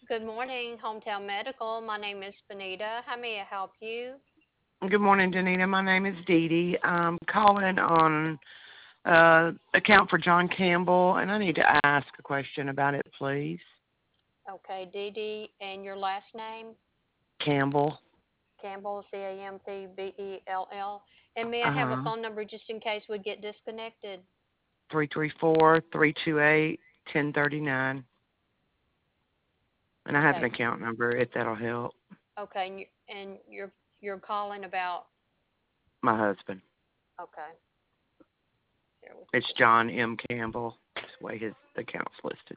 Good morning, Hometown Medical. My name is Benita. How may I help you? Good morning, Danita. My name is Dee Dee. I'm calling on account for John Campbell, and I need to ask a question about it, please. Okay, Dee Dee, and your last name? Campbell. Campbell, Campbell. And may I have a Uh-huh. phone number just in case we get disconnected? 334-328-1039. And I have an Okay, account number if that'll help. okay, and you're calling about. My husband. Okay, bear with me It's just a John moment. M. Campbell. That's the way his account's listed.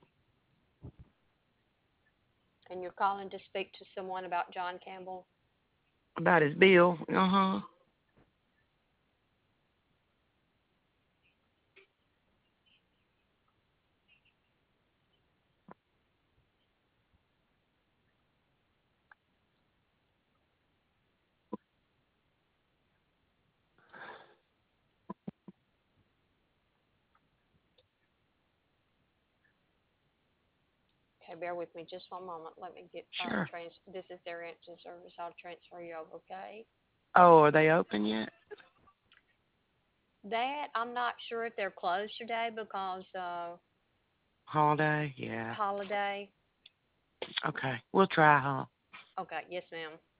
And you're calling to speak to someone about John Campbell. About his bill. Uh-huh. Okay, bear with me just one moment. Let me get Sure. This is their answer service. I'll transfer you over. Okay. Oh, are they open yet? That I'm not sure if they're closed today because Holiday? Yeah. holiday. Okay. We'll try, huh? Okay, yes, ma'am.